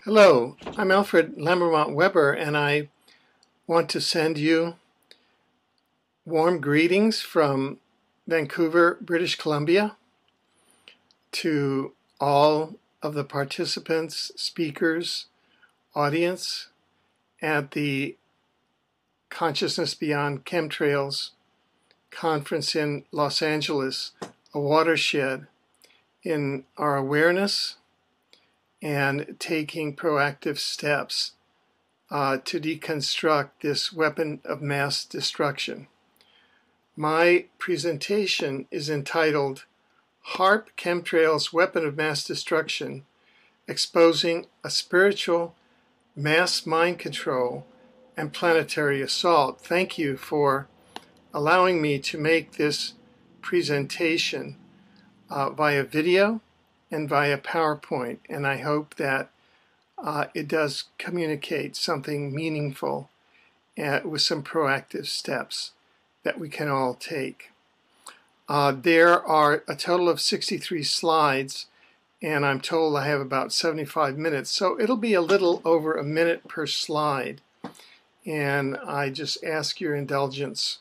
Hello, I'm Alfred Lambermont Weber, and I want to send you warm greetings from Vancouver, British Columbia, to all of the participants, speakers, audience at the Consciousness Beyond Chemtrails conference in Los Angeles, a watershed in our awareness and taking proactive steps to deconstruct this weapon of mass destruction. My presentation is entitled HAARP Chemtrails Weapon of Mass Destruction, Exposing a Spiritual Mass Mind Control and Planetary Assault. Thank you for allowing me to make this presentation via video and via PowerPoint, and I hope that it does communicate something meaningful with some proactive steps that we can all take. There are a total of 63 slides, and I'm told I have about 75 minutes, so it'll be a little over a minute per slide, and I just ask your indulgence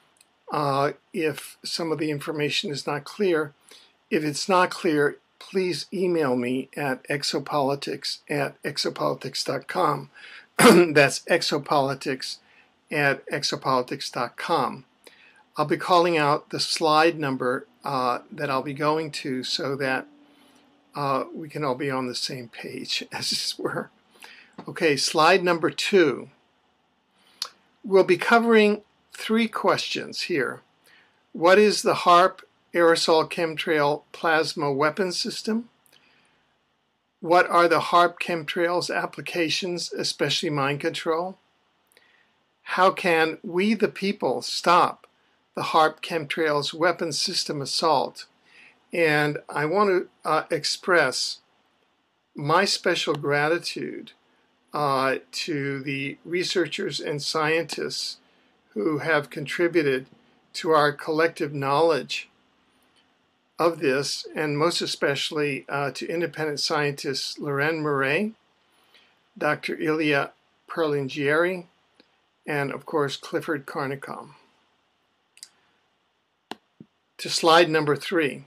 if some of the information is not clear. If it's not clear, please email me at exopolitics@exopolitics.com. That's exopolitics@exopolitics.com. I'll be calling out the slide number that I'll be going to so that we can all be on the same page, as it were. Okay, slide number 2. We'll be covering 3 questions here. What is the HAARP aerosol chemtrail plasma weapon system? What are the HAARP chemtrails applications, especially mind control? How can we the people stop the HAARP chemtrails weapon system assault? And I want to express my special gratitude to the researchers and scientists who have contributed to our collective knowledge of this, and most especially to independent scientists Loren Murray, Dr. Ilya Perlingieri, and of course Clifford Carnicom. To slide number 3.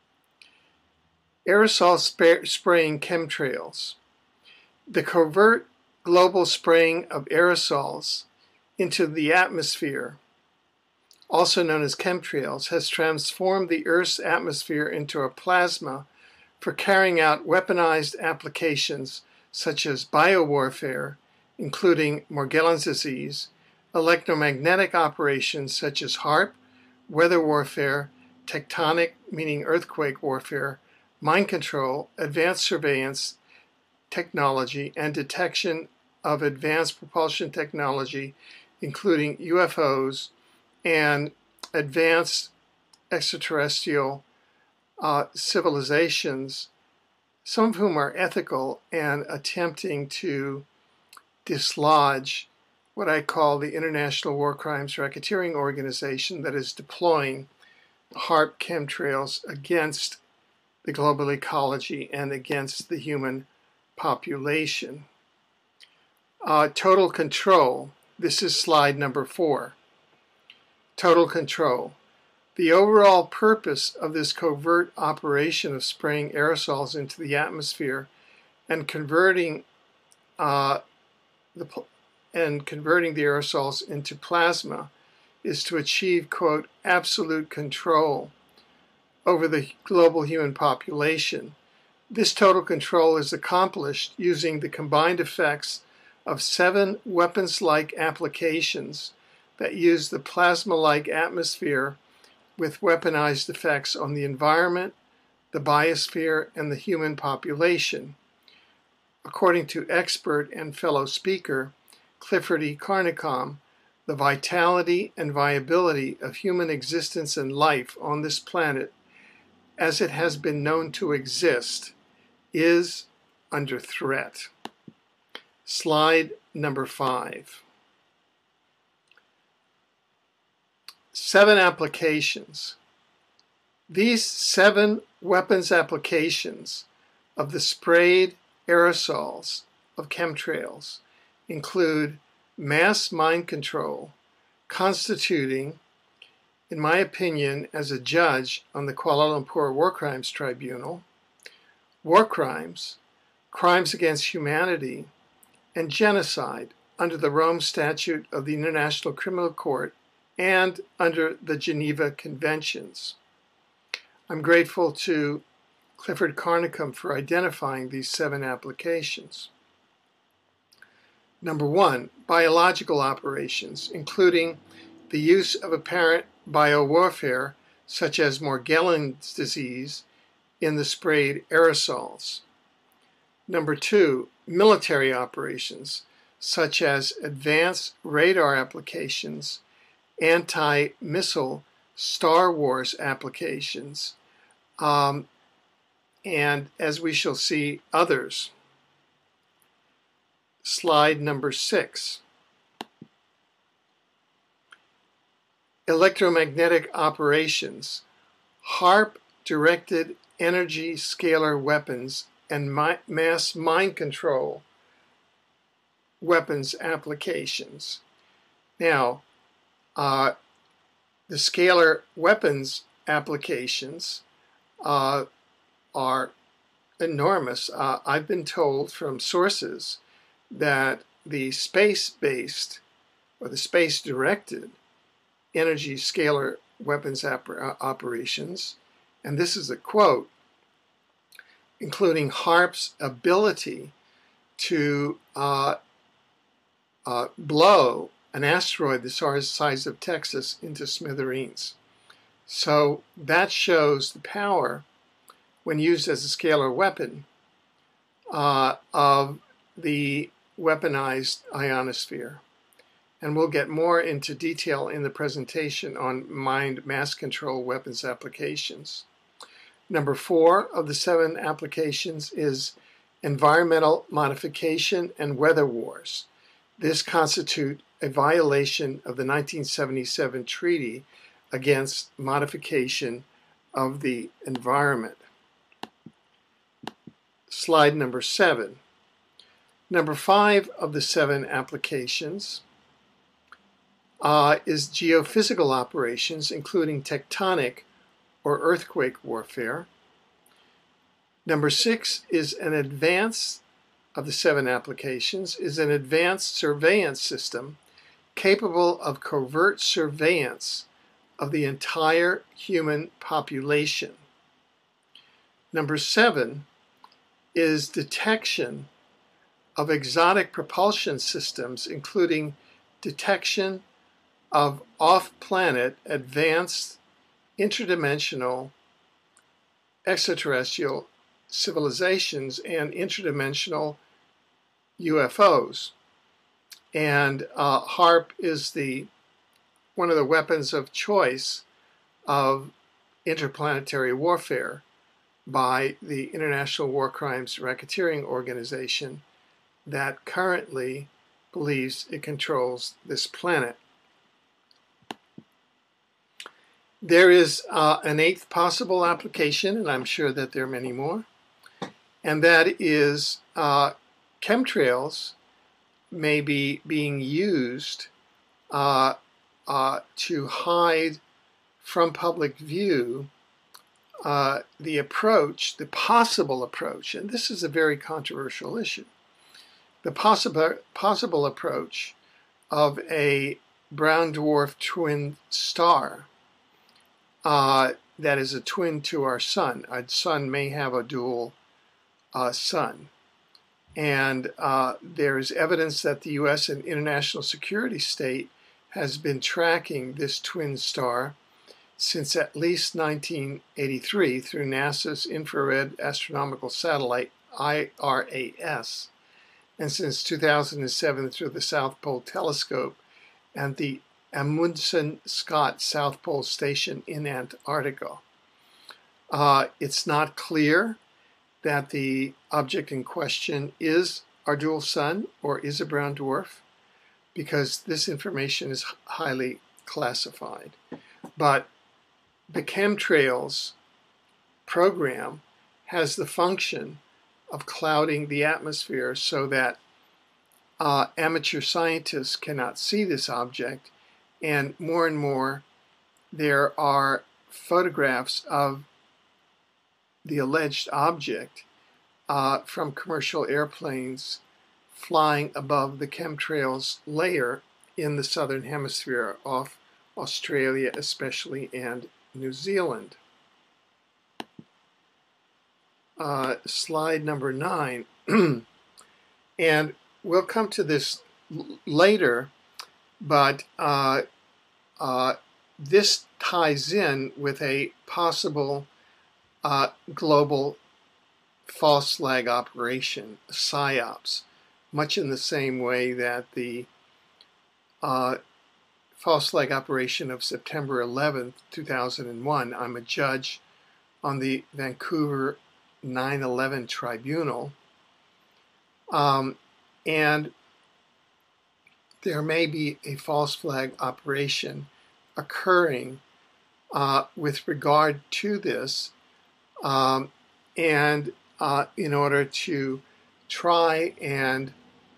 Aerosol spraying chemtrails. The covert global spraying of aerosols into the atmosphere, also known as chemtrails, has transformed the Earth's atmosphere into a plasma for carrying out weaponized applications such as biowarfare, including Morgellons disease, electromagnetic operations such as HAARP, weather warfare, tectonic, meaning earthquake warfare, mind control, advanced surveillance technology, and detection of advanced propulsion technology, including UFOs, and advanced extraterrestrial civilizations, some of whom are ethical and attempting to dislodge what I call the International War Crimes Racketeering Organization that is deploying HAARP chemtrails against the global ecology and against the human population. Total control. This is slide number 4. Total control. The overall purpose of this covert operation of spraying aerosols into the atmosphere and converting the aerosols into plasma is to achieve, quote, absolute control over the global human population. This total control is accomplished using the combined effects of 7 weapons-like applications that use the plasma-like atmosphere with weaponized effects on the environment, the biosphere, and the human population. According to expert and fellow speaker Clifford E. Carnicom, the vitality and viability of human existence and life on this planet, as it has been known to exist, is under threat. Slide number 5. 7 applications. These 7 weapons applications of the sprayed aerosols of chemtrails include mass mind control, constituting, in my opinion, as a judge on the Kuala Lumpur War Crimes Tribunal, war crimes, crimes against humanity, and genocide under the Rome Statute of the International Criminal Court and under the Geneva Conventions. I'm grateful to Clifford Carnicom for identifying these 7 applications. Number 1, biological operations, including the use of apparent biowarfare, such as Morgellons disease, in the sprayed aerosols. Number 2, military operations, such as advanced radar applications, anti-missile Star Wars applications, and as we shall see, others. Slide number 6. Electromagnetic operations, HAARP-directed energy scalar weapons and mass mind control weapons applications. Now, the scalar weapons applications are enormous. I've been told from sources that the space-based or the space-directed energy scalar weapons operations, and this is a quote, including HAARP's ability to blow an asteroid the size of Texas into smithereens. So that shows the power, when used as a scalar weapon, of the weaponized ionosphere. And we'll get more into detail in the presentation on mind mass control weapons applications. Number 4 of the 7 applications is environmental modification and weather wars. This constitutes a violation of the 1977 Treaty against modification of the environment. Slide number 7. Number 5 of the 7 applications is geophysical operations, including tectonic or earthquake warfare. Number 6 is an advance of the 7 applications, is an advanced surveillance system capable of covert surveillance of the entire human population. Number 7 is detection of exotic propulsion systems, including detection of off-planet advanced interdimensional extraterrestrial civilizations and interdimensional UFOs. And HAARP is one of the weapons of choice of interplanetary warfare by the International War Crimes Racketeering Organization that currently believes it controls this planet. There is an 8th possible application, and I'm sure that there are many more, and that is chemtrails may be being used to hide from public view the possible approach, and this is a very controversial issue, the possible approach of a brown dwarf twin star that is a twin to our sun. Our sun may have a dual sun. And there is evidence that the U.S. and international security state has been tracking this twin star since at least 1983 through NASA's Infrared Astronomical Satellite, IRAS, and since 2007 through the South Pole Telescope and the Amundsen Scott South Pole Station in Antarctica. It's not clear that the object in question is our dual sun or is a brown dwarf, because this information is highly classified. But the chemtrails program has the function of clouding the atmosphere so that amateur scientists cannot see this object, and more there are photographs of the alleged object from commercial airplanes flying above the chemtrails layer in the southern hemisphere off Australia especially and New Zealand. Slide number 9. And we'll come to this later, but this ties in with a possible global false flag operation, PSYOPs, much in the same way that the false flag operation of September 11th, 2001. I'm a judge on the Vancouver 9/11 Tribunal, and there may be a false flag operation occurring with regard to this, and in order to try and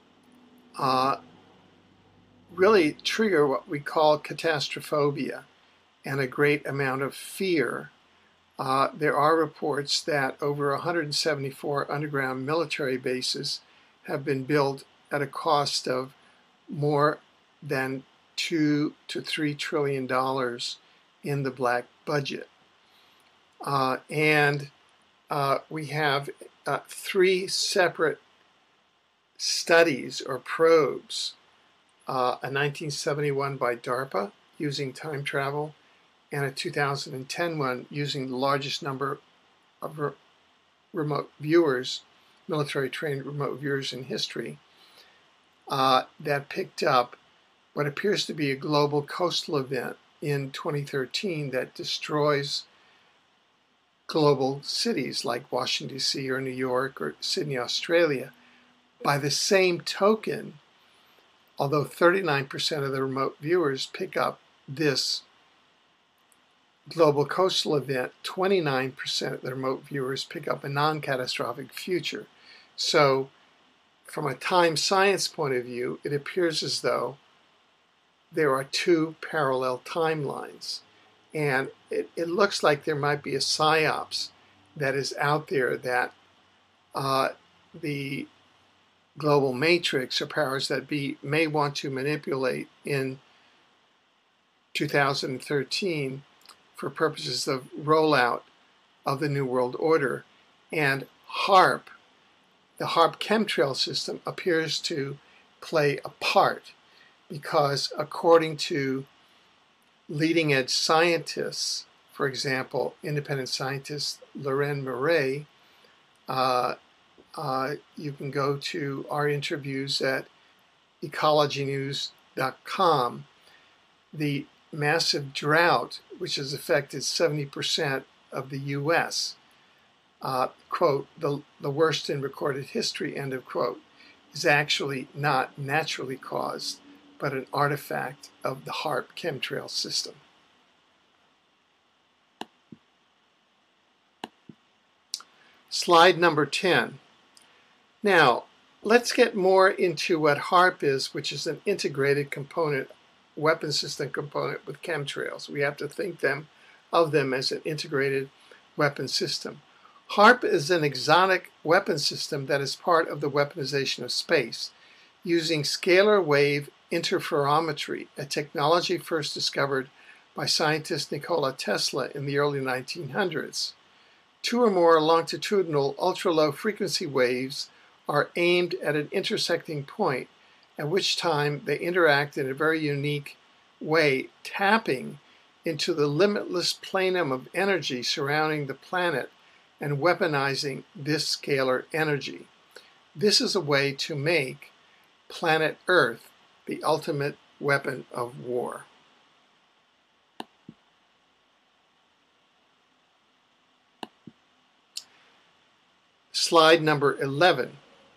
really trigger what we call catastrophobia and a great amount of fear. There are reports that over 174 underground military bases have been built at a cost of more than $2 to $3 trillion in the black budget. And we have 3 separate studies or probes, a 1971 by DARPA using time travel, and a 2010 one using the largest number of remote viewers, military trained remote viewers in history, that picked up what appears to be a global coastal event in 2013 that destroys global cities like Washington, D.C. or New York or Sydney, Australia. By the same token, although 39% of the remote viewers pick up this global coastal event, 29% of the remote viewers pick up a non-catastrophic future. So from a time science point of view, it appears as though there are 2 parallel timelines. And it looks like there might be a PSYOPs that is out there that the global matrix or powers that be may want to manipulate in 2013 for purposes of rollout of the New World Order. And HAARP, the HAARP chemtrail system, appears to play a part because according to leading edge scientists, for example, independent scientist Loren Murray, you can go to our interviews at ecologynews.com. The massive drought, which has affected 70% of the U.S., quote, the worst in recorded history, end of quote, is actually not naturally caused, but an artifact of the HAARP chemtrail system. Slide number 10. Now, let's get more into what HAARP is, which is an integrated component, weapon system component with chemtrails. We have to think of them as an integrated weapon system. HAARP is an exotic weapon system that is part of the weaponization of space, using scalar wave interferometry, a technology first discovered by scientist Nikola Tesla in the early 1900s. 2 or more longitudinal ultra-low frequency waves are aimed at an intersecting point, at which time they interact in a very unique way, tapping into the limitless plenum of energy surrounding the planet and weaponizing this scalar energy. This is a way to make planet Earth the ultimate weapon of war. Slide number 11.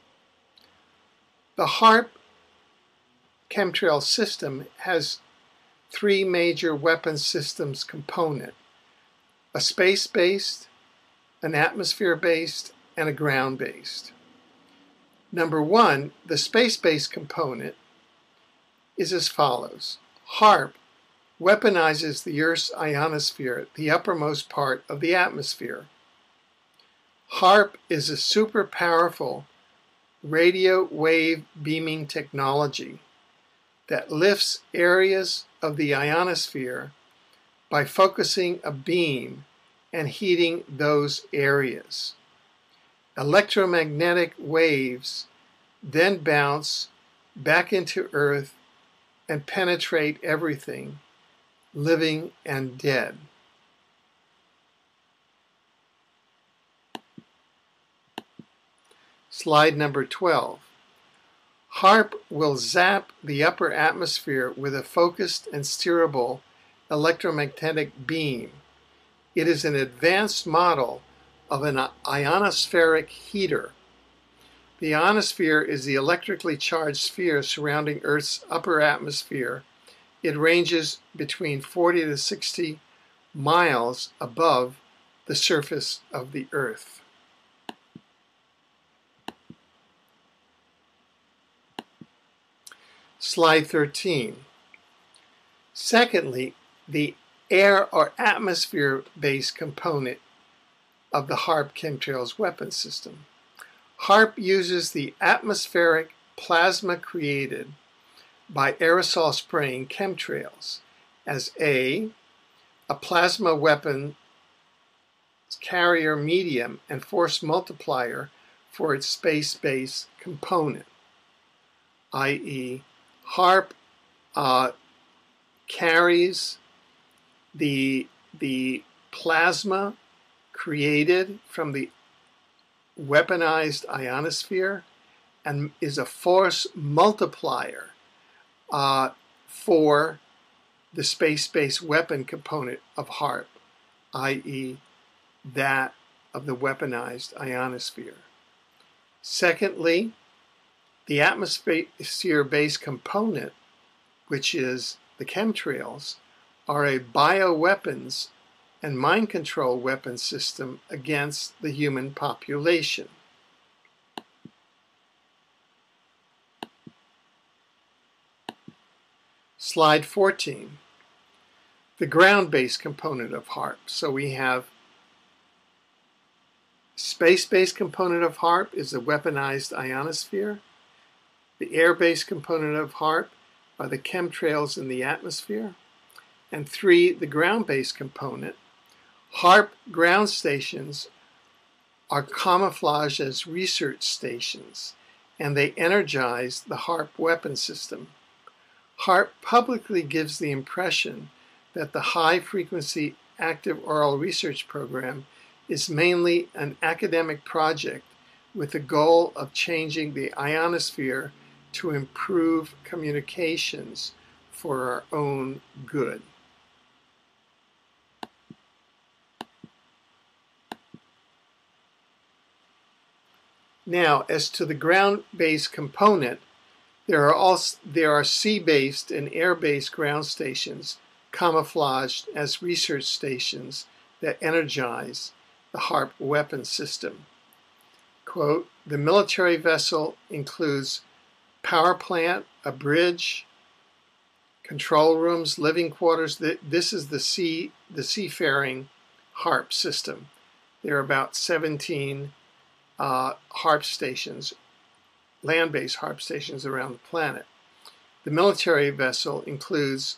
The HAARP chemtrail system has 3 major weapon systems component: a space-based, an atmosphere-based, and a ground-based. Number one, the space-based component is as follows. HAARP weaponizes the Earth's ionosphere, the uppermost part of the atmosphere. HAARP is a super powerful radio wave beaming technology that lifts areas of the ionosphere by focusing a beam and heating those areas. Electromagnetic waves then bounce back into Earth and penetrate everything, living and dead. Slide number 12. HAARP will zap the upper atmosphere with a focused and steerable electromagnetic beam. It is an advanced model of an ionospheric heater. The ionosphere is the electrically charged sphere surrounding Earth's upper atmosphere. It ranges between 40 to 60 miles above the surface of the Earth. Slide 13. Secondly, the air or atmosphere-based component of the HAARP chemtrails weapon system. HAARP uses the atmospheric plasma created by aerosol spraying chemtrails as a plasma weapon carrier medium and force multiplier for its space-based component, i.e. HAARP carries the plasma created from the weaponized ionosphere and is a force multiplier for the space-based weapon component of HAARP, i.e. that of the weaponized ionosphere. Secondly, the atmosphere-based component, which is the chemtrails, are a bioweapons and mind control weapon system against the human population. Slide 14. The ground-based component of HAARP. So we have space-based component of HAARP is the weaponized ionosphere. The air-based component of HAARP are the chemtrails in the atmosphere. And 3, the ground-based component. HAARP ground stations are camouflaged as research stations, and they energize the HAARP weapon system. HAARP publicly gives the impression that the high-frequency active oral research program is mainly an academic project with the goal of changing the ionosphere to improve communications for our own good. Now, as to the ground-based component, there are sea-based and air-based ground stations camouflaged as research stations that energize the HAARP weapon system. Quote, the military vessel includes power plant, a bridge, control rooms, living quarters. This is the seafaring HAARP system. There are about 17 HAARP stations, land-based HAARP stations around the planet. The military vessel includes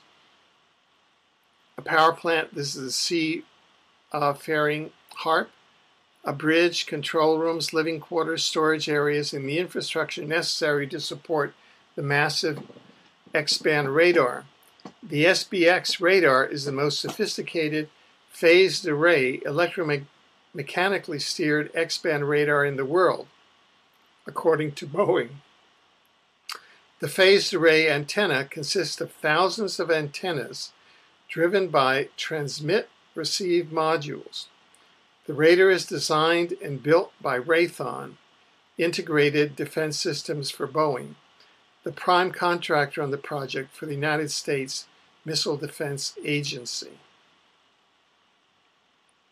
a power plant. This is a seafaring HAARP, a bridge, control rooms, living quarters, storage areas, and the infrastructure necessary to support the massive X-band radar. The SBX radar is the most sophisticated phased array electromechanically steered X-band radar in the world, according to Boeing. The phased array antenna consists of thousands of antennas driven by transmit-receive modules. The radar is designed and built by Raytheon, Integrated Defense Systems for Boeing, the prime contractor on the project for the United States Missile Defense Agency.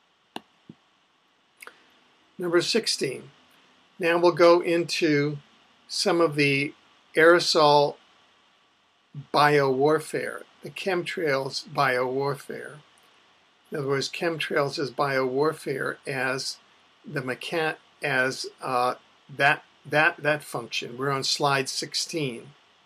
Number 16. Now we'll go into some of the aerosol biowarfare, the chemtrails biowarfare. In other words, chemtrails as biowarfare as that function. We're on slide 16.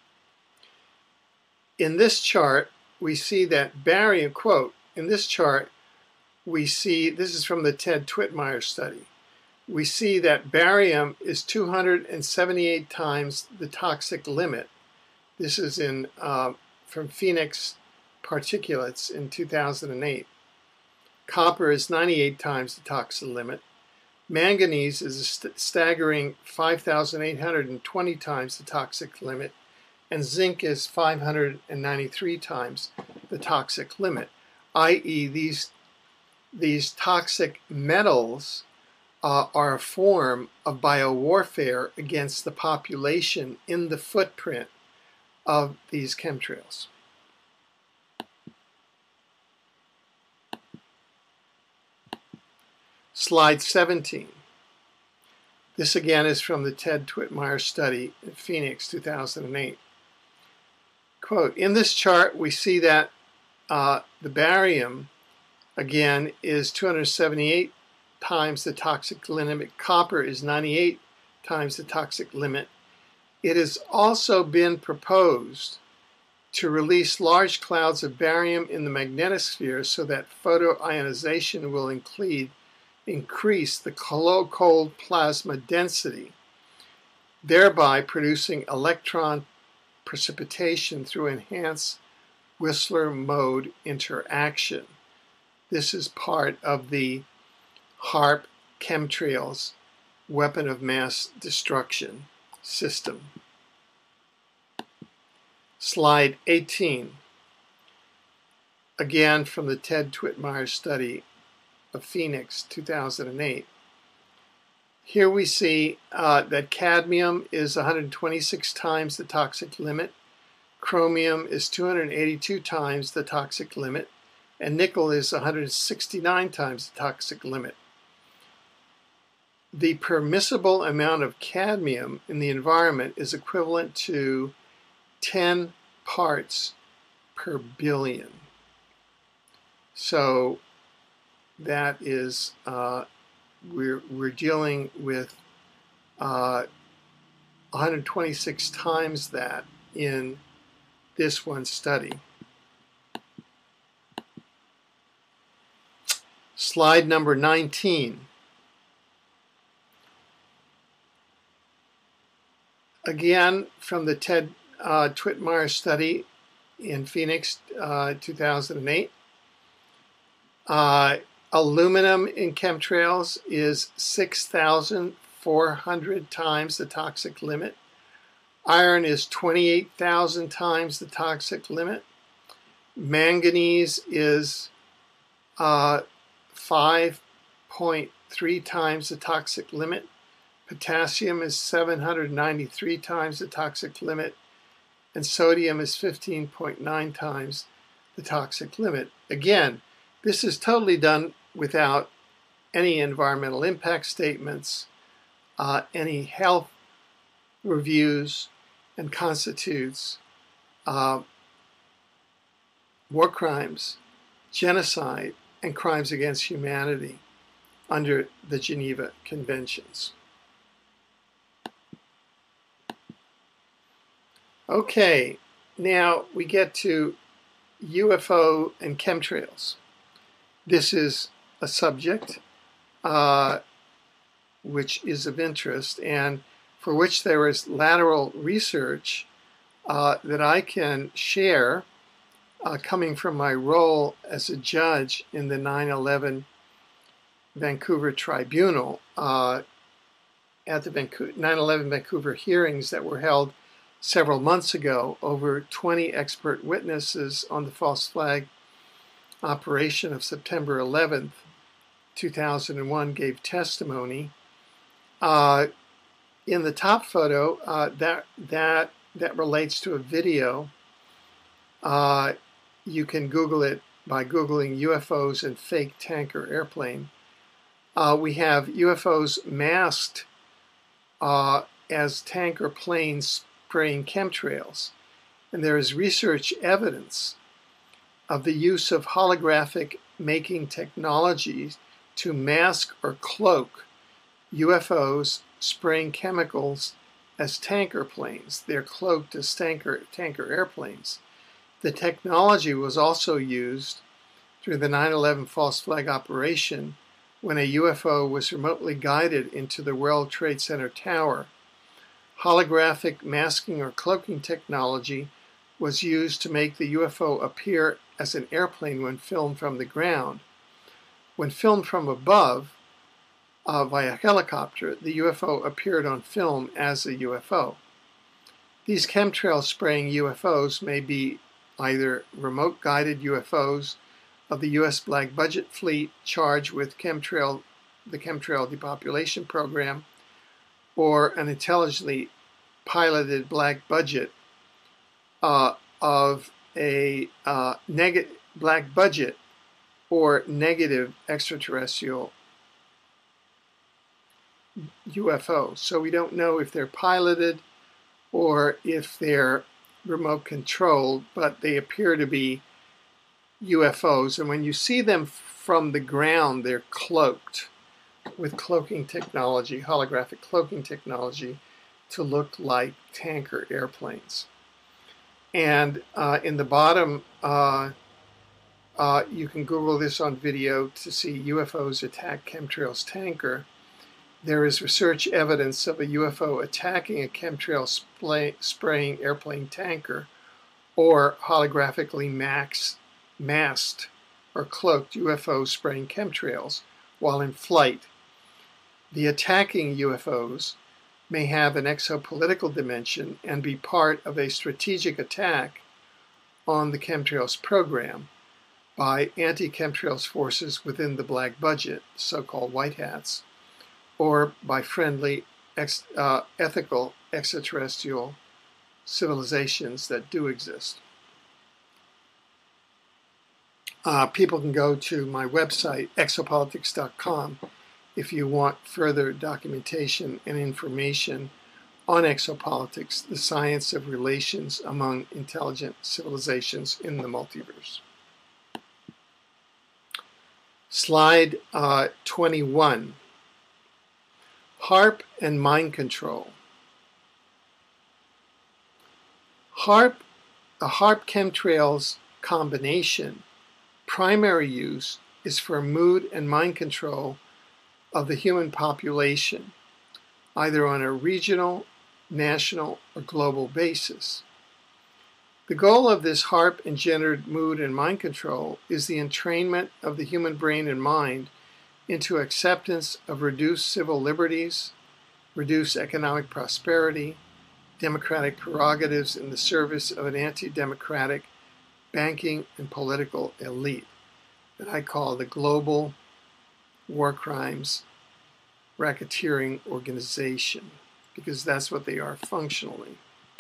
In this chart, we see that barium, quote, in this chart, we see, this is from the Ted Twittmeyer study, we see that barium is 278 times the toxic limit. This is in from Phoenix Particulates in 2008. Copper is 98 times the toxic limit. Manganese is a staggering 5,820 times the toxic limit, and zinc is 593 times the toxic limit, i.e. these toxic metals are a form of biowarfare against the population in the footprint of these chemtrails. Slide 17. This again is from the Ted Twittmeyer study in Phoenix, 2008. Quote, in this chart we see that the barium, again, is 278 times the toxic limit. Copper is 98 times the toxic limit. It has also been proposed to release large clouds of barium in the magnetosphere so that photoionization will increase the cold plasma density, thereby producing electron precipitation through enhanced Whistler mode interaction. This is part of the HAARP chemtrails weapon of mass destruction system. Slide 18. Again from the Ted Twittmeyer study of Phoenix, 2008. Here we see that cadmium is 126 times the toxic limit, chromium is 282 times the toxic limit, and nickel is 169 times the toxic limit. The permissible amount of cadmium in the environment is equivalent to 10 parts per billion. So that is, we're dealing with 126 times that in this one study. Slide number 19. Again, from the Ted Twittmeyer study in Phoenix, 2008. Aluminum in chemtrails is 6,400 times the toxic limit. Iron is 28,000 times the toxic limit. Manganese is 5.3 times the toxic limit. Potassium is 793 times the toxic limit. And sodium is 15.9 times the toxic limit. Again, this is totally done without any environmental impact statements, any health reviews, and constitutes war crimes, genocide, and crimes against humanity under the Geneva Conventions. Okay, now we get to UFO and chemtrails. This is a subject which is of interest and for which there is lateral research that I can share coming from my role as a judge in the 9/11 Vancouver Tribunal at the 9/11 Vancouver hearings that were held several months ago. Over 20 expert witnesses on the false flag operation of September 11th, 2001 gave testimony. In the top photo, that relates to a video. You can Google it by Googling UFOs and fake tanker airplane. We have UFOs masked as tanker planes spraying chemtrails, and there is research evidence of the use of holographic making technologies to mask or cloak UFOs spraying chemicals as tanker planes. They're cloaked as tanker airplanes. The technology was also used during the 9/11 false flag operation when a UFO was remotely guided into the World Trade Center tower. Holographic masking or cloaking technology was used to make the UFO appear as an airplane when filmed from the ground. When filmed from above via helicopter, the UFO appeared on film as a UFO. These chemtrail spraying UFOs may be either remote guided UFOs of the U.S. Black Budget Fleet charged with the chemtrail depopulation program, or an intelligently piloted black budget of a black budget or negative extraterrestrial UFO. So we don't know if they're piloted or if they're remote controlled, but they appear to be UFOs. And when you see them from the ground, they're cloaked with cloaking technology, holographic cloaking technology, to look like tanker airplanes. And in the bottom, you can Google this on video to see UFOs attack chemtrails tanker. There is research evidence of a UFO attacking a chemtrail spraying airplane tanker or holographically masked or cloaked UFO spraying chemtrails while in flight. The attacking UFOs may have an exopolitical dimension and be part of a strategic attack on the chemtrails program by anti-chemtrails forces within the black budget, so-called white hats, or by friendly, ethical extraterrestrial civilizations that do exist. People can go to my website, exopolitics.com, if you want further documentation and information on exopolitics, the science of relations among intelligent civilizations in the multiverse. Slide 21. HAARP and mind control. The HAARP chemtrails combination primary use is for mood and mind control of the human population, either on a regional, national, or global basis. The goal of this HAARP-engendered mood and mind control is the entrainment of the human brain and mind into acceptance of reduced civil liberties, reduced economic prosperity, democratic prerogatives in the service of an anti-democratic banking and political elite that I call the Global War Crimes Racketeering Organization, because that's what they are functionally.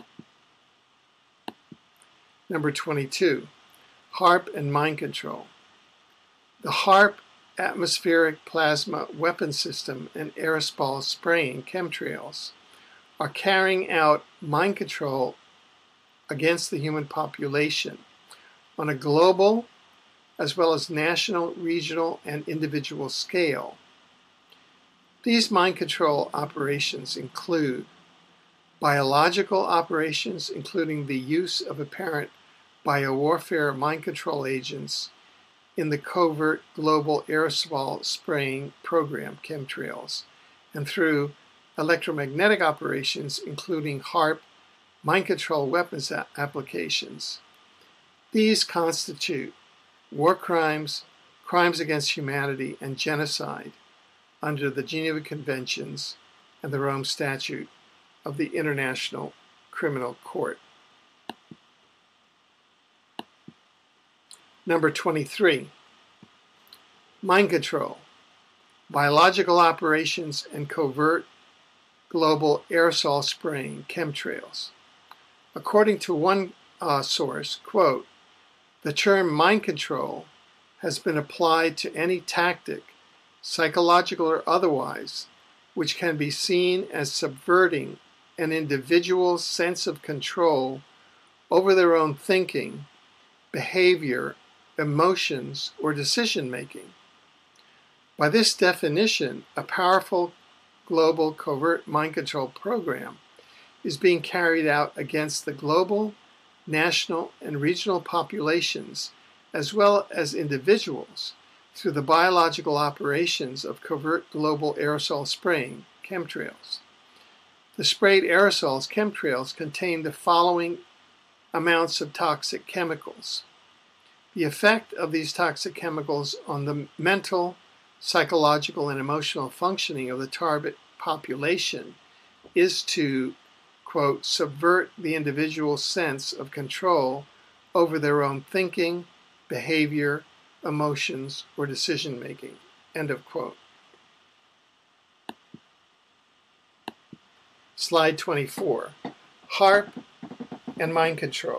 Number 22, HAARP and mind control. The HAARP atmospheric plasma weapon system and aerosol spraying chemtrails are carrying out mind control against the human population on a global as well as national, regional, and individual scale. These mind control operations include biological operations, including the use of apparent biowarfare mind control agents in the covert global aerosol spraying program, chemtrails, and through electromagnetic operations, including HAARP mind control weapons applications. These constitute war crimes, crimes against humanity, and genocide under the Geneva Conventions and the Rome Statute of the International Criminal Court. Number 23, mind control, biological operations, and covert global aerosol spraying chemtrails. According to one source, quote, the term mind control has been applied to any tactic, psychological or otherwise, which can be seen as subverting an individual's sense of control over their own thinking, behavior, emotions, or decision-making. By this definition, a powerful global covert mind control program is being carried out against the global, national, and regional populations, as well as individuals, through the biological operations of covert global aerosol spraying, chemtrails. The sprayed aerosols, chemtrails, contain the following amounts of toxic chemicals. The effect of these toxic chemicals on the mental, psychological, and emotional functioning of the target population is to, quote, subvert the individual's sense of control over their own thinking, behavior, emotions, or decision-making, end of quote. Slide 24, HAARP and mind control.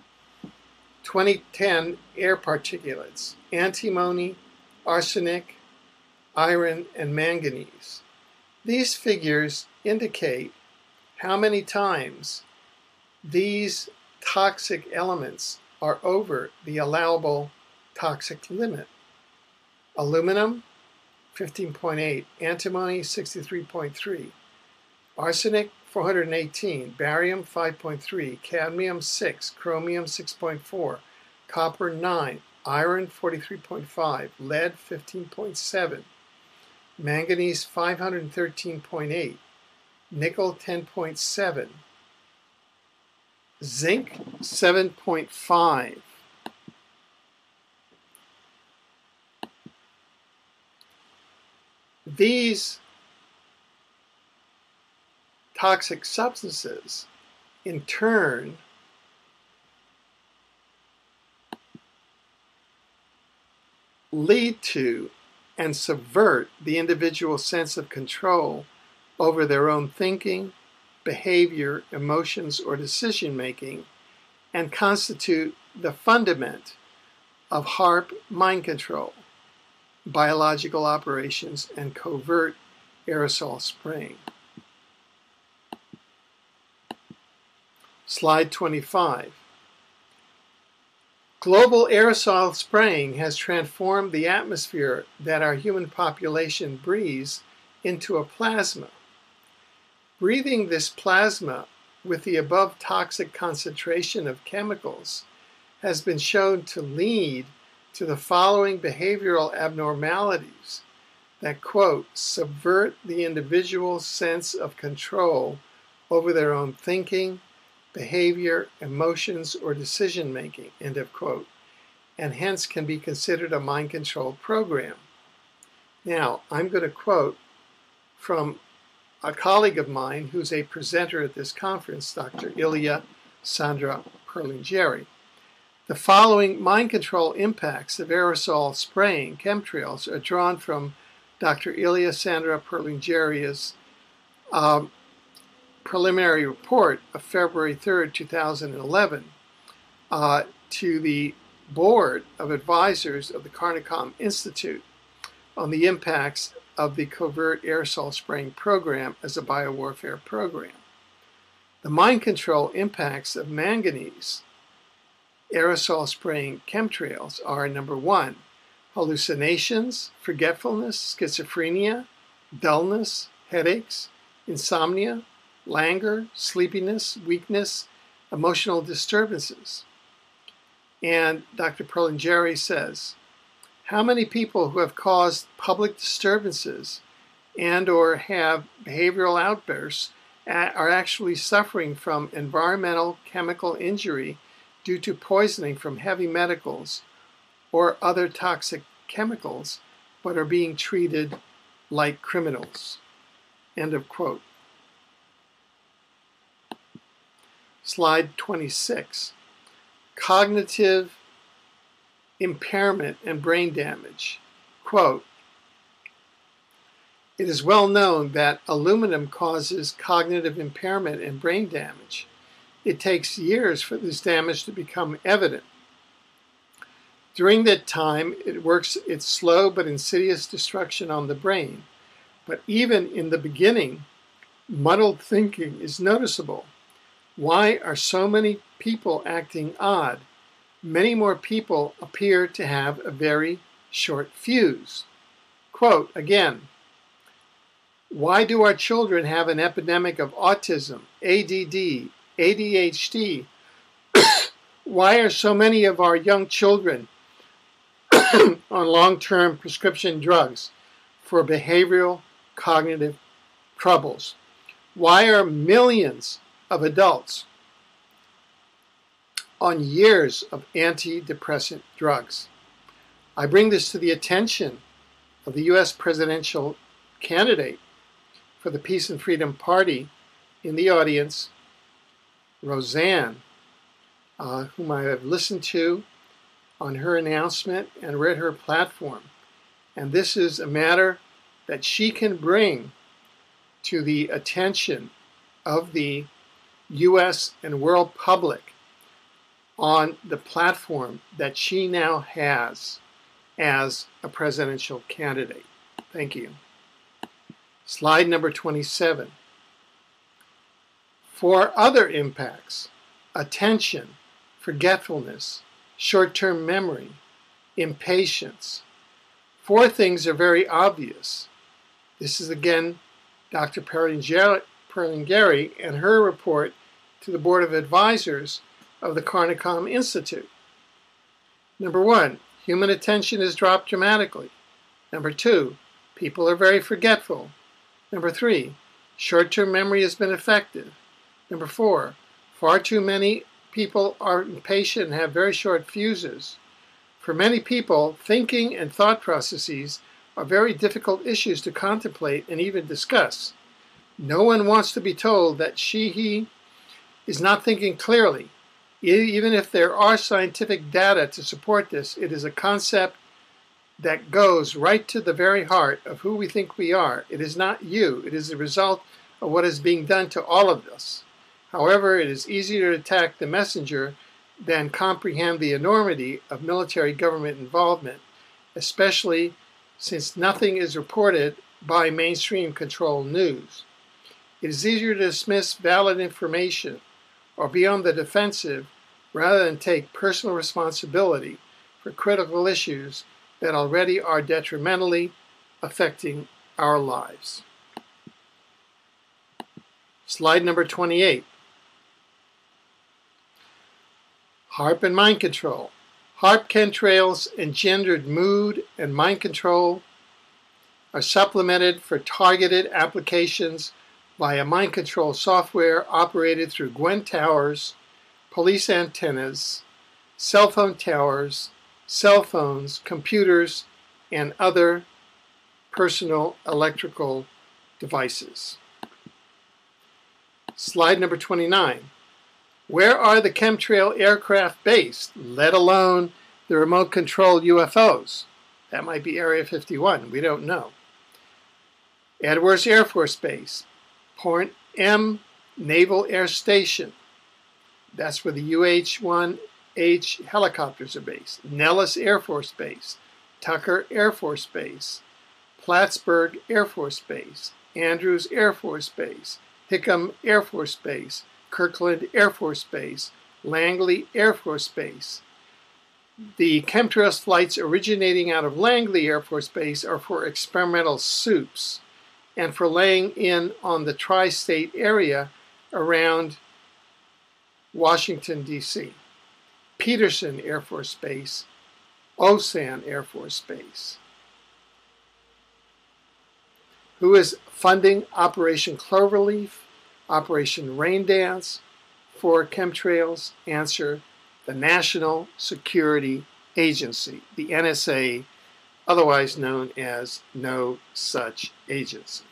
2010 air particulates, antimony, arsenic, iron, and manganese. These figures indicate how many times these toxic elements are over the allowable toxic limit. Aluminum, 15.8, antimony, 63.3, arsenic, 418, barium, 5.3, cadmium, 6, chromium, 6.4, copper, 9, iron, 43.5, lead, 15.7, manganese, 513.8, nickel, 10.7, zinc, 7.5. These toxic substances, in turn, lead to and subvert the individual's sense of control over their own thinking, behavior, emotions, or decision-making, and constitute the fundament of HAARP mind control, biological operations, and covert aerosol spraying. Slide 25. Global aerosol spraying has transformed the atmosphere that our human population breathes into a plasma. Breathing this plasma with the above toxic concentration of chemicals has been shown to lead to the following behavioral abnormalities that, quote, subvert the individual's sense of control over their own thinking, behavior, emotions, or decision-making, end of quote, and hence can be considered a mind control program. Now, I'm going to quote from a colleague of mine who's a presenter at this conference, Dr. Ilya Sandra Perlingeri. The following mind control impacts of aerosol spraying, chemtrails, are drawn from Dr. Ilya Sandra Perlingeri's preliminary report of February 3rd, 2011, to the Board of Advisors of the Carnicom Institute on the impacts of the covert aerosol spraying program as a biowarfare program. The mind control impacts of manganese aerosol spraying chemtrails are, number 1, hallucinations, forgetfulness, schizophrenia, dullness, headaches, insomnia, languor, sleepiness, weakness, emotional disturbances. And Dr. Perlingeri says, how many people who have caused public disturbances and or have behavioral outbursts are actually suffering from environmental chemical injury due to poisoning from heavy metals or other toxic chemicals, but are being treated like criminals, end of quote. Slide 26, cognitive impairment and brain damage. Quote, it is well known that aluminum causes cognitive impairment and brain damage. It takes years for this damage to become evident. During that time, it works its slow but insidious destruction on the brain. But even in the beginning, Muddled thinking is noticeable. Why are so many people acting odd? Many more people appear to have a very short fuse. Quote again, why do our children have an epidemic of autism, ADD, ADHD? Why are so many of our young children on long-term prescription drugs for behavioral cognitive troubles? Why are millions of adults on years of antidepressant drugs? I bring this to the attention of the U.S. presidential candidate for the Peace and Freedom Party in the audience, Roseanne, whom I have listened to on her announcement and read her platform. And this is a matter that she can bring to the attention of the U.S. and world public on the platform that she now has as a presidential candidate. Thank you. Slide number 27. For other impacts, attention, forgetfulness, short-term memory, impatience. 4 things are very obvious. This is again Dr. Perlingeri and her report to the Board of Advisors of the Carnicom Institute. Number 1, human attention has dropped dramatically. Number 2, people are very forgetful. Number 3, short-term memory has been affected. Number 4, far too many people are impatient and have very short fuses. For many people, thinking and thought processes are very difficult issues to contemplate and even discuss. No one wants to be told that he is not thinking clearly. Even if there are scientific data to support this, it is a concept that goes right to the very heart of who we think we are. It is not you. It is the result of what is being done to all of us. However, it is easier to attack the messenger than comprehend the enormity of military government involvement, especially since nothing is reported by mainstream controlled news. It is easier to dismiss valid information or be on the defensive rather than take personal responsibility for critical issues that already are detrimentally affecting our lives. Slide number 28. HAARP and mind control. HAARP chemtrails engendered mood and mind control are supplemented for targeted applications via mind control software operated through Gwen towers, police antennas, cell phone towers, cell phones, computers, and other personal electrical devices. Slide number 29. Where are the chemtrail aircraft based, let alone the remote-controlled UFOs? That might be Area 51. We don't know. Edwards Air Force Base, Point M Naval Air Station. That's where the UH-1H helicopters are based. Nellis Air Force Base, Tucker Air Force Base, Plattsburgh Air Force Base, Andrews Air Force Base, Hickam Air Force Base, Kirkland Air Force Base, Langley Air Force Base. The chemtrails flights originating out of Langley Air Force Base are for experimental soups and for laying in on the tri-state area around Washington, D.C. Peterson Air Force Base, Osan Air Force Base. Who is funding Operation Cloverleaf, Operation Raindance for chemtrails? Answer, the National Security Agency, the NSA, otherwise known as No Such Agency.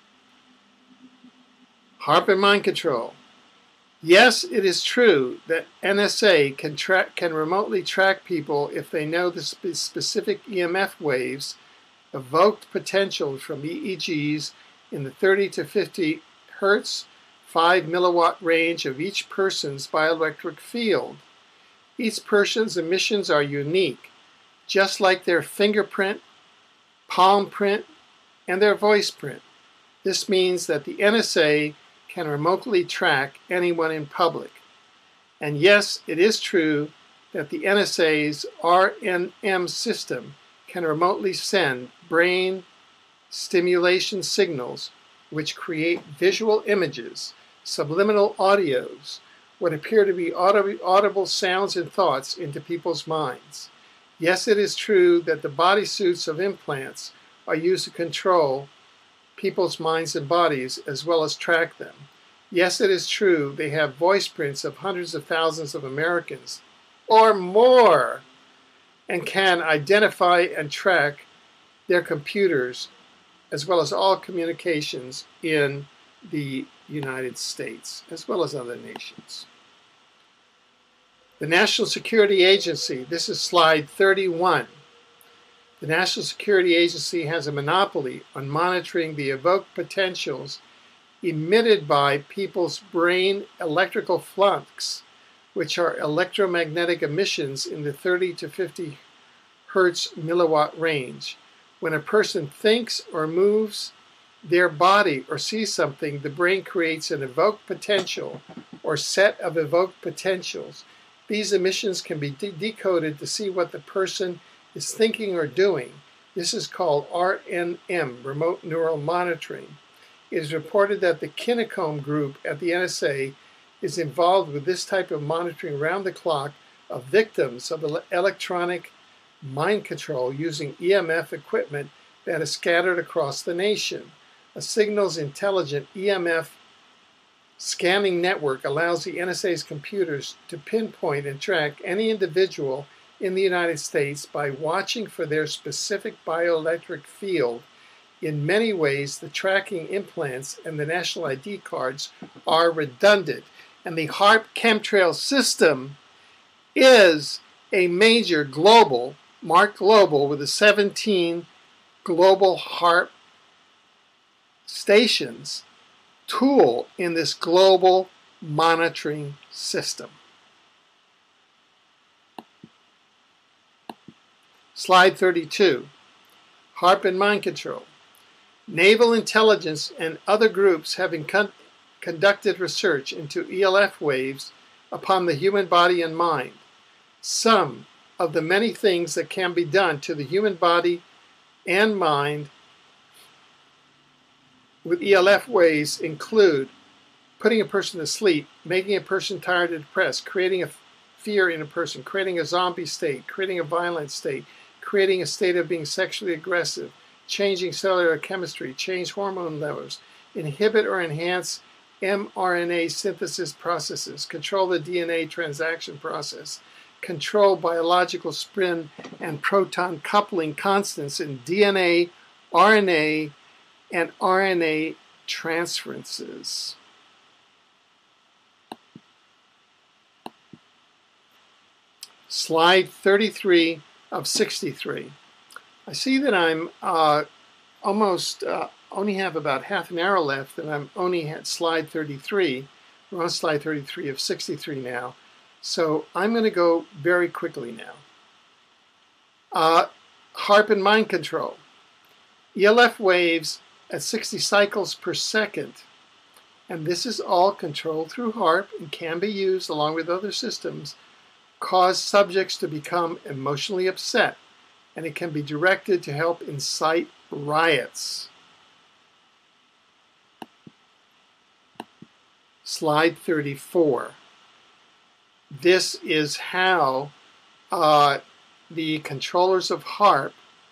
HAARP and mind control. Yes, it is true that NSA can remotely track people if they know the specific EMF waves evoked potential from EEGs in the 30 to 50 hertz, 5 milliwatt range of each person's bioelectric field. Each person's emissions are unique, just like their fingerprint, palm print, and their voice print. This means that the NSA can remotely track anyone in public. And yes, it is true that the NSA's RNM system can remotely send brain stimulation signals which create visual images, subliminal audios, what appear to be audible sounds and thoughts into people's minds. Yes, it is true that the bodysuits of implants are used to control people's minds and bodies as well as track them. Yes, it is true they have voice prints of hundreds of thousands of Americans or more and can identify and track their computers as well as all communications in the United States as well as other nations. The National Security Agency, this is slide 31. The National Security Agency has a monopoly on monitoring the evoked potentials emitted by people's brain electrical flux, which are electromagnetic emissions in the 30 to 50 Hertz milliwatt range. When a person thinks or moves their body or sees something, the brain creates an evoked potential or set of evoked potentials. These emissions can be decoded to see what the person is thinking or doing. This is called RNM, remote neural monitoring. It is reported that the Kinnecom group at the NSA is involved with this type of monitoring around the clock of victims of electronic mind control using EMF equipment that is scattered across the nation. A signals intelligent EMF scanning network allows the NSA's computers to pinpoint and track any individual in the United States by watching for their specific bioelectric field. In many ways, the tracking implants and the national ID cards are redundant, and the HAARP chemtrail system is a major global, marked global, with the 17 global HAARP stations tool in this global monitoring system. Slide 32, HAARP and mind control. Naval intelligence and other groups have conducted research into ELF waves upon the human body and mind. Some of the many things that can be done to the human body and mind with ELF waves include putting a person to sleep, making a person tired and depressed, creating a fear in a person, creating a zombie state, creating a violent state, creating a state of being sexually aggressive, changing cellular chemistry, change hormone levels, inhibit or enhance mRNA synthesis processes, control the DNA transaction process, control biological spin and proton coupling constants in DNA, RNA, and RNA transferences. Slide 33 of 63. I see that I'm only have about half an hour left, and I'm only at slide 33. We're on slide 33 of 63 now. So I'm going to go very quickly now. HAARP and mind control. ELF waves at 60 cycles per second. And this is all controlled through HAARP and can be used along with other systems, cause subjects to become emotionally upset, and it can be directed to help incite riots. Slide 34. This is how the controllers of HAARP,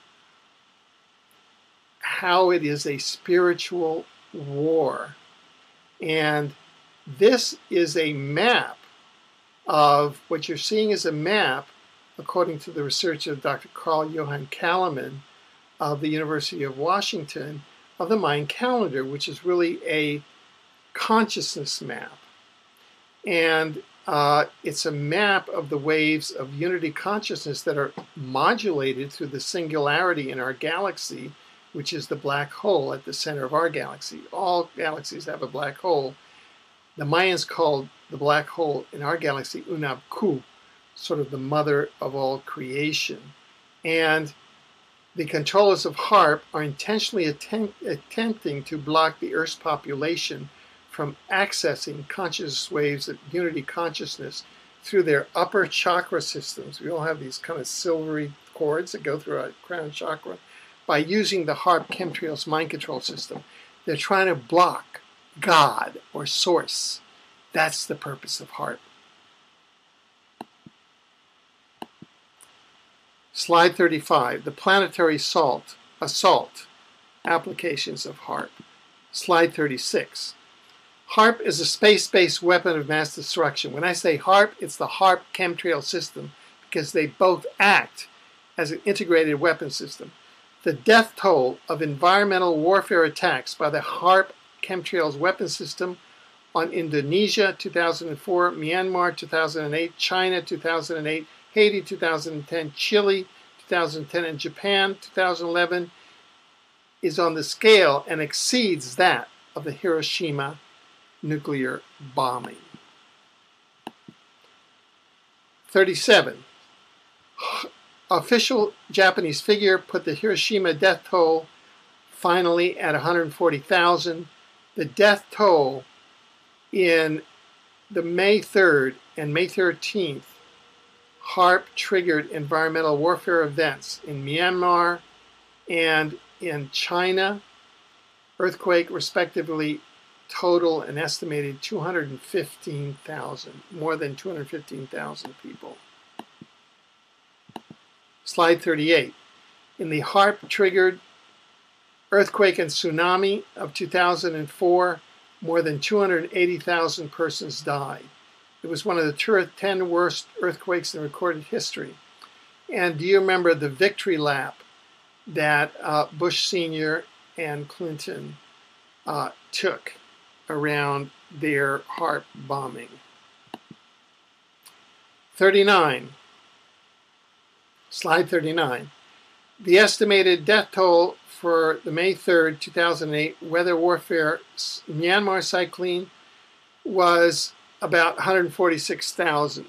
how it is a spiritual war. And this is a map of what you're seeing is a map, according to the research of Dr. Carl Johan Kalaman of the University of Washington, of the Mayan calendar, which is really a consciousness map. And it's a map of the waves of unity consciousness that are modulated through the singularity in our galaxy, which is the black hole at the center of our galaxy. All galaxies have a black hole. The Mayans called the black hole in our galaxy Unab Ku, sort of the mother of all creation. And The controllers of HAARP are intentionally attempting to block the Earth's population from accessing consciousness waves of unity consciousness through their upper chakra systems. We all have these kind of silvery cords that go through our crown chakra by using the HAARP chemtrails mind control system. They're trying to block God or source. That's the purpose of HAARP. Slide 35, the planetary assault applications of HAARP. Slide 36. HAARP is a space-based weapon of mass destruction. When I say HAARP, it's the HAARP chemtrail system because they both act as an integrated weapon system. The death toll of environmental warfare attacks by the HAARP chemtrails weapon system on Indonesia 2004, Myanmar 2008, China 2008, Haiti 2010, Chile 2010, and Japan 2011 is on the scale and exceeds that of the Hiroshima nuclear bombing. 37. Official Japanese figure put the Hiroshima death toll finally at 140,000. The death toll in the May 3rd and May 13th HAARP triggered environmental warfare events in Myanmar and in China, earthquake respectively, total an estimated 215,000, more than 215,000 people. Slide 38. In the HAARP triggered earthquake and tsunami of 2004, more than 280,000 persons died. It was one of the 10 worst earthquakes in recorded history. And do you remember the victory lap that Bush Sr. and Clinton took around their HAARP bombing? 39. Slide 39. The estimated death toll for the May 3rd, 2008 weather warfare Myanmar cyclone was about 146,000.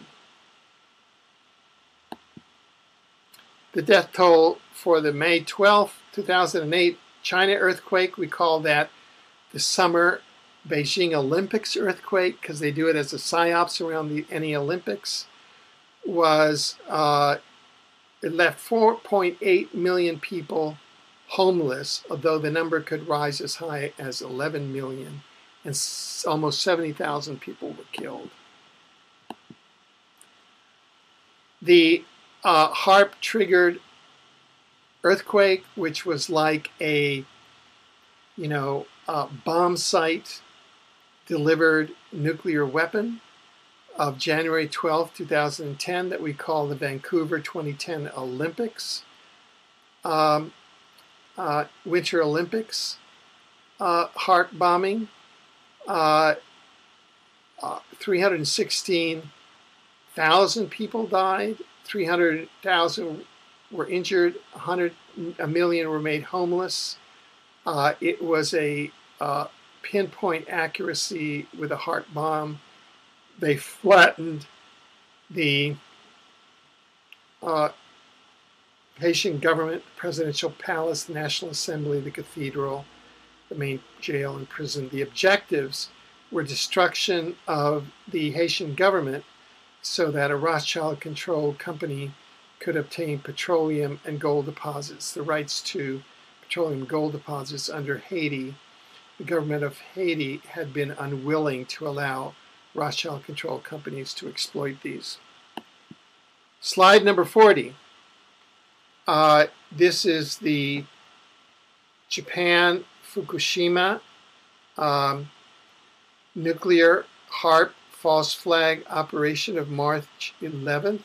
The death toll for the May 12th, 2008 China earthquake, we call that the summer Beijing Olympics earthquake because they do it as a psyops around any Olympics, was it left 4.8 million people homeless, although the number could rise as high as 11 million, and almost 70,000 people were killed. The HAARP triggered earthquake, which was like a bomb site delivered nuclear weapon of January 12, 2010 that we call the Vancouver 2010 Olympics, Winter Olympics, HAARP bombing. 316,000 people died, 300,000 were injured, 1 million were made homeless. It was a pinpoint accuracy with a HAARP bomb. They flattened the Haitian government, presidential palace, the National Assembly, the cathedral, the main jail and prison. The objectives were destruction of the Haitian government so that a Rothschild-controlled company could obtain petroleum and gold deposits, the rights to petroleum and gold deposits under Haiti. The government of Haiti had been unwilling to allow Rothschild-controlled companies to exploit these. Slide number 40. This is the Japan Fukushima nuclear HAARP false flag operation of March 11th,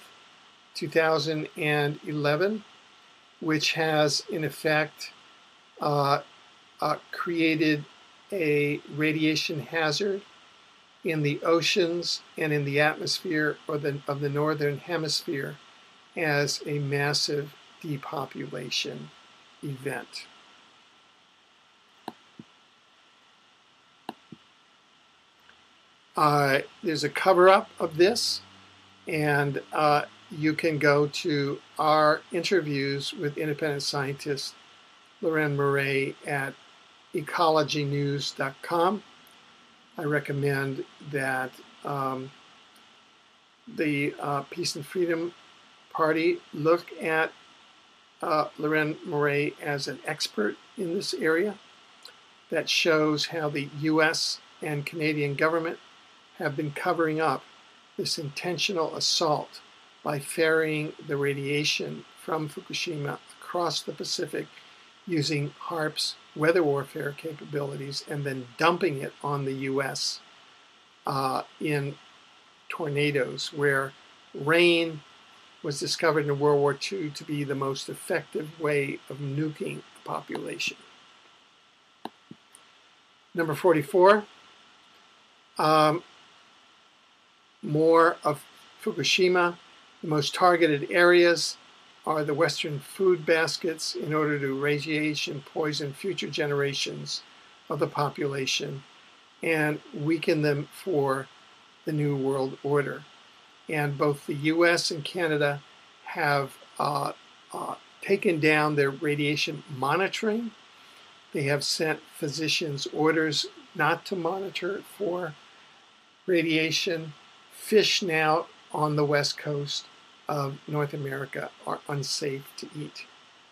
2011, which has in effect created a radiation hazard in the oceans and in the atmosphere of the northern hemisphere as a massive depopulation event. There's a cover-up of this, and you can go to our interviews with independent scientist Loren Murray at ecologynews.com. I recommend that the Peace and Freedom Party look at Loren Murray as an expert in this area. That shows how the U.S. and Canadian government have been covering up this intentional assault by ferrying the radiation from Fukushima across the Pacific using HAARP's weather warfare capabilities and then dumping it on the U.S. In tornadoes, where rain was discovered in World War II to be the most effective way of nuking a population. Number 44, more of Fukushima. The most targeted areas are the Western food baskets in order to radiation poison future generations of the population and weaken them for the New World Order. And both the US and Canada have taken down their radiation monitoring. They have sent physicians orders not to monitor for radiation. Fish now on the west coast of North America are unsafe to eat.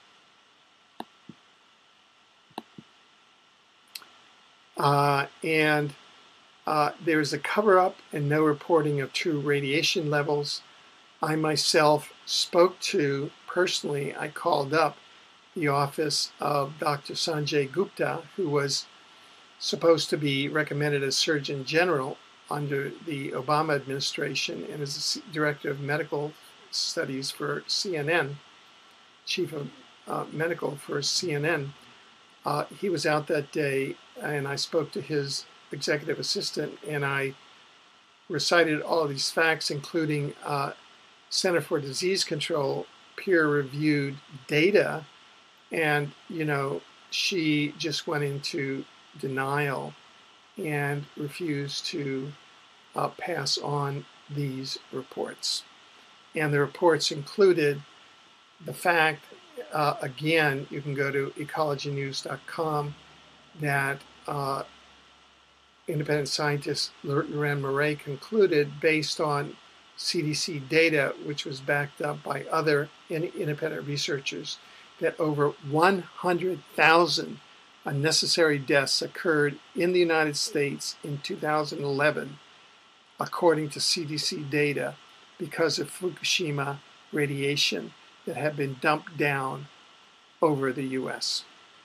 There's a cover-up and no reporting of true radiation levels. I myself spoke to, personally, I called up the office of Dr. Sanjay Gupta, who was supposed to be recommended as Surgeon General under the Obama administration and is the Director of Medical Studies for CNN, Chief of Medical for CNN. He was out that day, and I spoke to his executive assistant, and I recited all of these facts, including Center for Disease Control peer-reviewed data, and she just went into denial and refused to pass on these reports. And the reports included the fact, again, you can go to ecologynews.com, that independent scientist Loren Murray concluded, based on CDC data, which was backed up by other independent researchers, that over 100,000 unnecessary deaths occurred in the United States in 2011, according to CDC data, because of Fukushima radiation that had been dumped down over the U.S.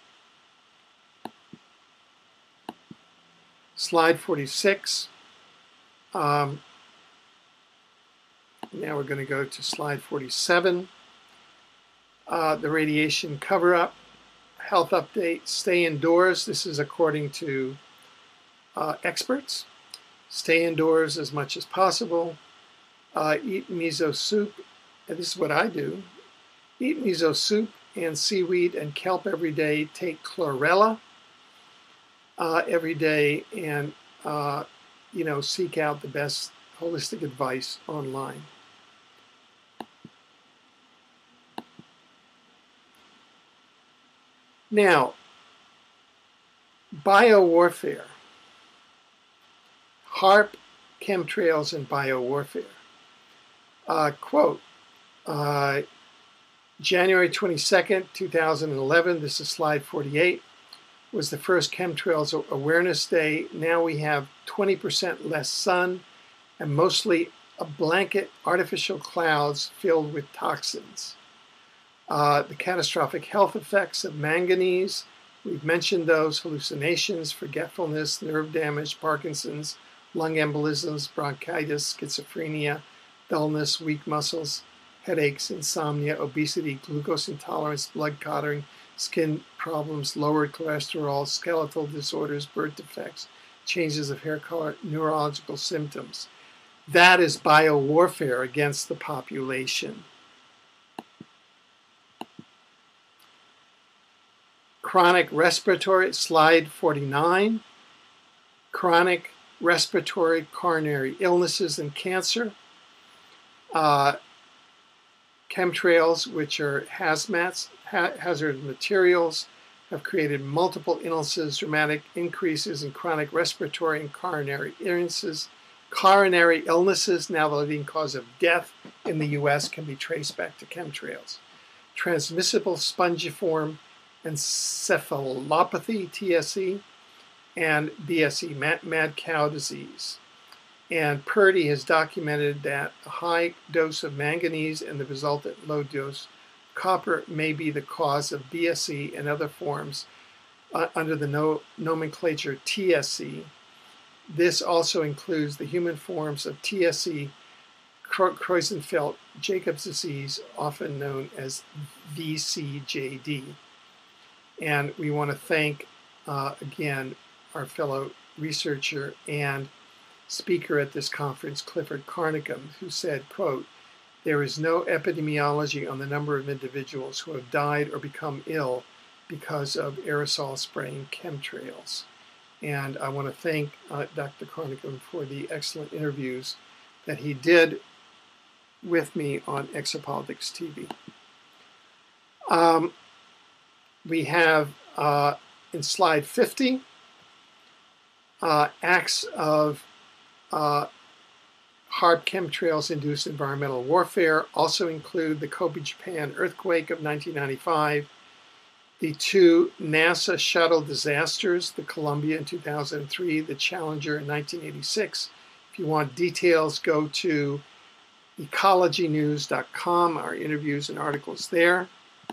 Slide 46. Now we're going to go to slide 47. The radiation cover-up, health update, stay indoors. This is according to experts. Stay indoors as much as possible. Eat miso soup. And this is what I do. Eat miso soup and seaweed and kelp every day. Take chlorella every day, and seek out the best holistic advice online. Now, biowarfare, HAARP, chemtrails, and biowarfare. Quote, January 22nd, 2011, this is slide 48, was the first Chemtrails Awareness Day. Now we have 20% less sun and mostly a blanket artificial clouds filled with toxins. The catastrophic health effects of manganese, we've mentioned those: hallucinations, forgetfulness, nerve damage, Parkinson's, lung embolisms, bronchitis, schizophrenia, dullness, weak muscles, headaches, insomnia, obesity, glucose intolerance, blood clotting, skin problems, lowered cholesterol, skeletal disorders, birth defects, changes of hair color, neurological symptoms. That is biowarfare against the population. Chronic respiratory, slide 49. Chronic respiratory coronary illnesses and cancer. Chemtrails, which are hazardous materials, have created multiple illnesses, dramatic increases in chronic respiratory and coronary illnesses. Coronary illnesses, now the leading cause of death in the U.S., can be traced back to chemtrails. Transmissible spongiform encephalopathy, TSE, and BSE, mad cow disease. And Purdy has documented that a high dose of manganese and the resultant low dose copper may be the cause of BSE and other forms under the nomenclature TSE. This also includes the human forms of TSE, Creutzfeldt-Jacobs disease, often known as VCJD. And we want to thank, again, our fellow researcher and speaker at this conference, Clifford Carnicom, who said, quote, "There is no epidemiology on the number of individuals who have died or become ill because of aerosol spraying chemtrails." And I want to thank Dr. Carnicom for the excellent interviews that he did with me on Exopolitics TV. We have in slide 50, acts of HAARP chemtrails-induced environmental warfare also include the Kobe, Japan earthquake of 1995, the two NASA shuttle disasters, the Columbia in 2003, the Challenger in 1986. If you want details, go to ecologynews.com, our interviews and articles there.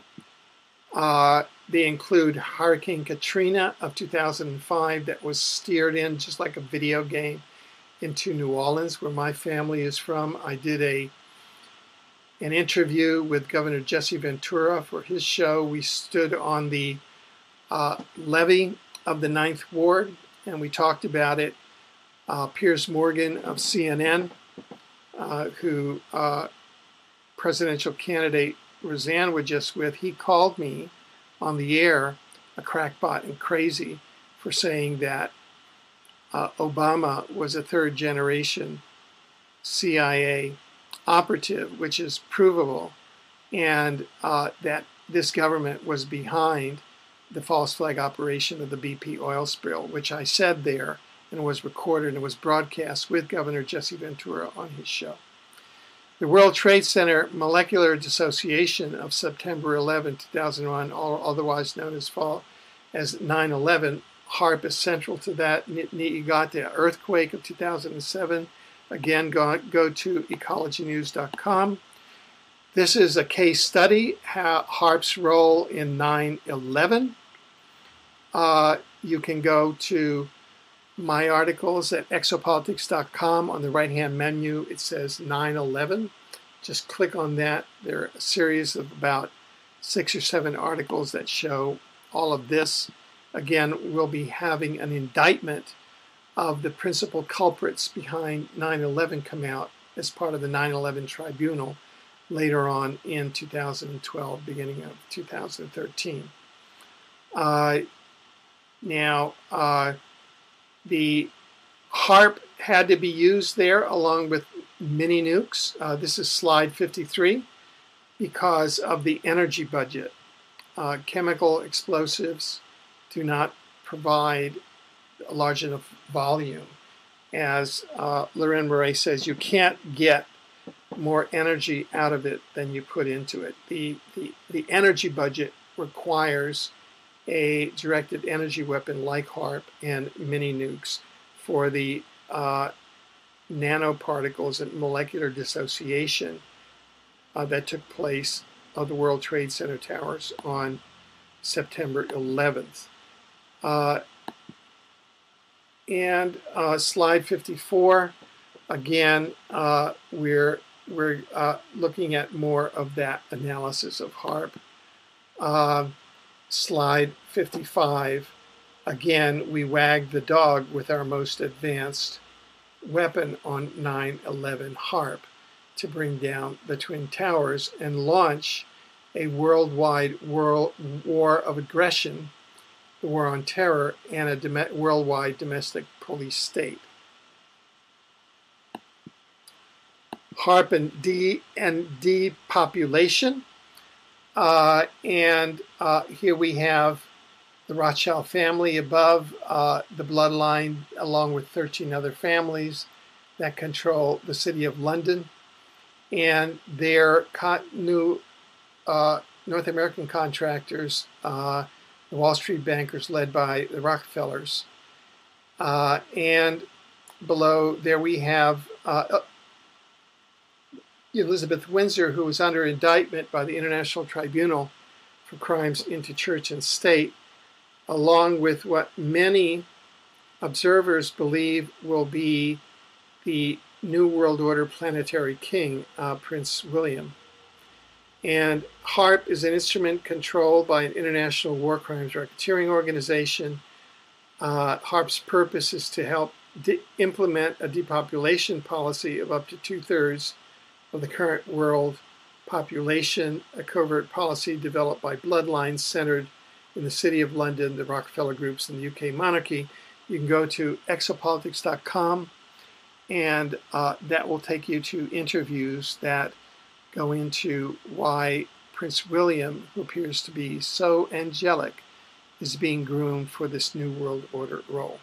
They include Hurricane Katrina of 2005 that was steered in just like a video game into New Orleans, where my family is from. I did an interview with Governor Jesse Ventura for his show. We stood on the levee of the 9th Ward, and we talked about it. Piers Morgan of CNN, who presidential candidate Roseanne was just with, he called me on the air a crackpot and crazy for saying that Obama was a third-generation CIA operative, which is provable, and that this government was behind the false flag operation of the BP oil spill, which I said there and was recorded and was broadcast with Governor Jesse Ventura on his show. The World Trade Center Molecular Dissociation of September 11, 2001, otherwise known as 9/11, HAARP is central to that. You got the earthquake of 2007. Again, go to ecologynews.com. This is a case study, HAARP's role in 9/11. You can go to my articles at exopolitics.com. On the right-hand menu, it says 9/11. Just click on that. There are a series of about 6 or 7 articles that show all of this. Again, we'll be having an indictment of the principal culprits behind 9/11 come out as part of the 9/11 tribunal later on in 2012, beginning of 2013. The HAARP had to be used there along with mini nukes. This is slide 53 because of the energy budget. Chemical explosives do not provide a large enough volume. As Loren Murray says, you can't get more energy out of it than you put into it. The energy budget requires a directed energy weapon like HAARP and mini nukes for the nanoparticles and molecular dissociation that took place of the World Trade Center towers on September 11th. Slide 54, again, we're looking at more of that analysis of HAARP. Slide 55, again, we wagged the dog with our most advanced weapon on 9/11 HAARP to bring down the Twin Towers and launch a worldwide war of aggression, the war on terror, and a worldwide domestic police state. HAARP and depopulation. Here we have the Rothschild family above the bloodline, along with 13 other families that control the city of London. And their new North American contractors, the Wall Street bankers led by the Rockefellers. And below there we have Elizabeth Windsor, who was under indictment by the International Tribunal for crimes into church and state, along with what many observers believe will be the New World Order planetary king, Prince William. And HAARP is an instrument controlled by an international war crimes racketeering organization. HAARP's purpose is to help implement a depopulation policy of up to 2/3 of the current world population, a covert policy developed by bloodlines centered in the City of London, the Rockefeller groups, and the UK monarchy. You can go to exopolitics.com, and that will take you to interviews that go into why Prince William, who appears to be so angelic, is being groomed for this New World Order role.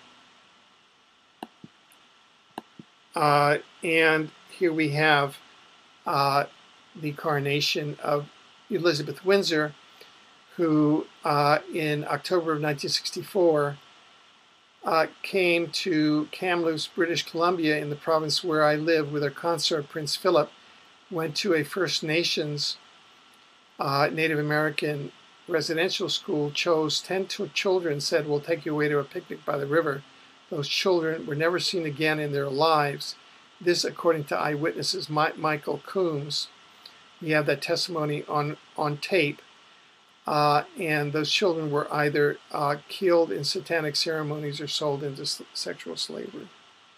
And here we have the coronation of Elizabeth Windsor, who in October of 1964 came to Kamloops, British Columbia, in the province where I live, with her consort Prince Philip, went to a First Nations Native American residential school, chose 10 children, said, "We'll take you away to a picnic by the river." Those children were never seen again in their lives. This, according to eyewitnesses, Michael Coombs. We have that testimony on tape. And those children were either killed in satanic ceremonies or sold into sexual slavery.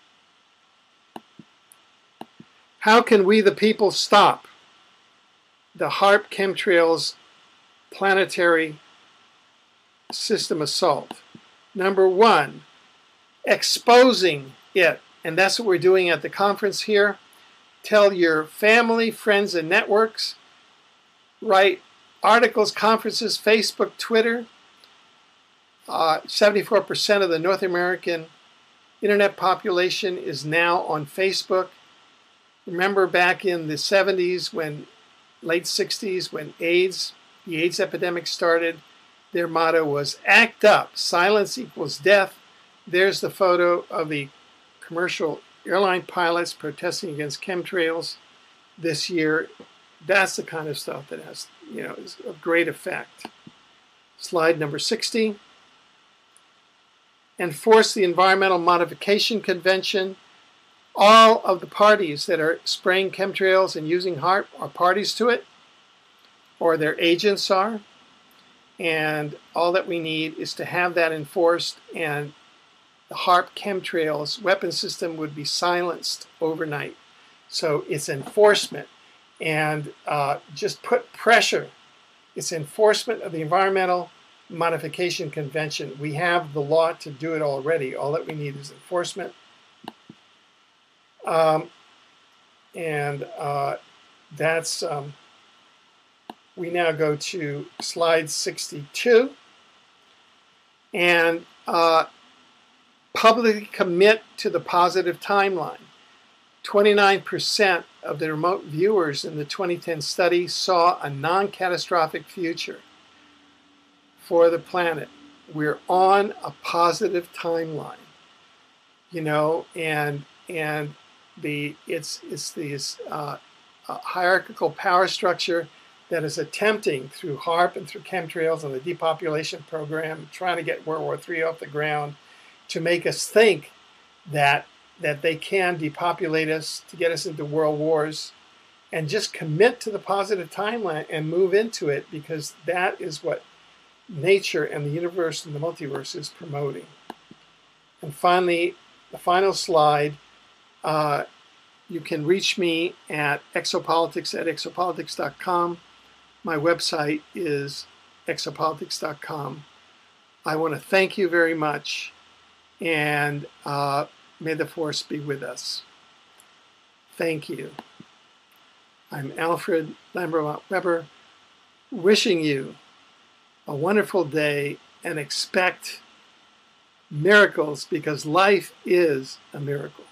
How can we, the people, stop the HAARP chemtrails planetary system assault? Number one, exposing it. And that's what we're doing at the conference here. Tell your family, friends, and networks. Write articles, conferences, Facebook, Twitter. 74% of the North American internet population is now on Facebook. Remember back in the 70s, late 60s, when the AIDS epidemic started, their motto was "Act up, silence equals death." There's the photo of the commercial airline pilots protesting against chemtrails this year. That's the kind of stuff that has, is of great effect. Slide number 60. Enforce the Environmental Modification Convention. All of the parties that are spraying chemtrails and using HAARP are parties to it, or their agents are. And all that we need is to have that enforced, and the HAARP chemtrails weapon system would be silenced overnight. So it's enforcement. And just put pressure. It's enforcement of the Environmental Modification Convention. We have the law to do it already. All that we need is enforcement. We now go to slide 62. And publicly commit to the positive timeline. 29% of the remote viewers in the 2010 study saw a non-catastrophic future for the planet. We're on a positive timeline, and it's this hierarchical power structure that is attempting, through HAARP and through chemtrails and the depopulation program, trying to get World War III off the ground, to make us think that they can depopulate us, to get us into world wars, and just commit to the positive timeline and move into it, because that is what nature and the universe and the multiverse is promoting. And finally, the final slide, you can reach me at exopolitics@exopolitics.com. My website is exopolitics.com. I want to thank you very much, and may the force be with us. Thank you. I'm Alfred Lambermont Weber, wishing you a wonderful day and expect miracles, because life is a miracle.